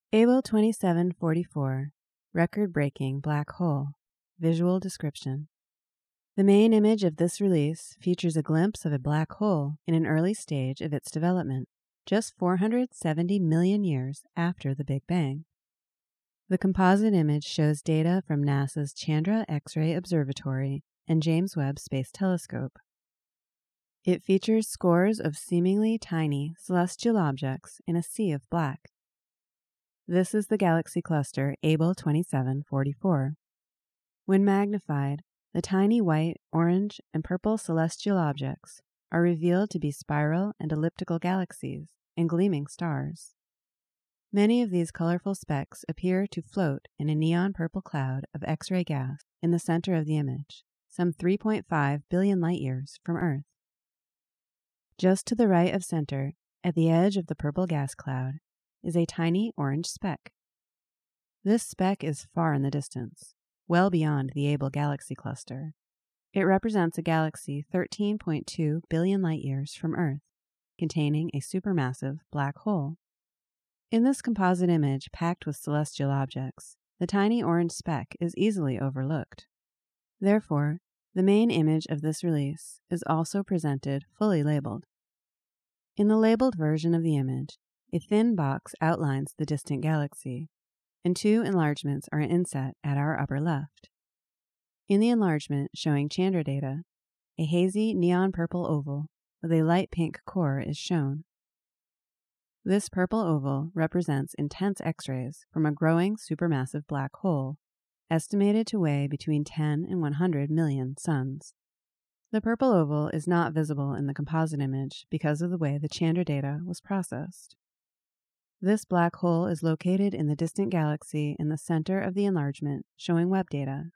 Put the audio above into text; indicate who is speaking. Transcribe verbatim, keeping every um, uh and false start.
Speaker 1: Able twenty-seven forty-four, record-breaking black hole, visual description. The main image of this release features a glimpse of a black hole in an early stage of its development, just four hundred seventy million years after the Big Bang. The composite image shows data from NASA's Chandra X-ray Observatory and James Webb Space Telescope. It features scores of seemingly tiny celestial objects in a sea of black. This is the galaxy cluster Able twenty-seven forty-four. When magnified, the tiny white, orange, and purple celestial objects are revealed to be spiral and elliptical galaxies and gleaming stars. Many of these colorful specks appear to float in a neon purple cloud of X-ray gas in the center of the image, some three point five billion light-years from Earth. Just to the right of center, at the edge of the purple gas cloud, is a tiny orange speck. This speck is far in the distance, well beyond the Able galaxy cluster. It represents a galaxy thirteen point two billion light-years from Earth, containing a supermassive black hole. In this composite image packed with celestial objects, the tiny orange speck is easily overlooked. Therefore, the main image of this release is also presented fully labeled. In the labeled version of the image, a thin box outlines the distant galaxy, and two enlargements are inset at our upper left. In the enlargement showing Chandra data, a hazy neon purple oval with a light pink core is shown. This purple oval represents intense X-rays from a growing supermassive black hole, estimated to weigh between ten and one hundred million suns. The purple oval is not visible in the composite image because of the way the Chandra data was processed. This black hole is located in the distant galaxy in the center of the enlargement showing Webb data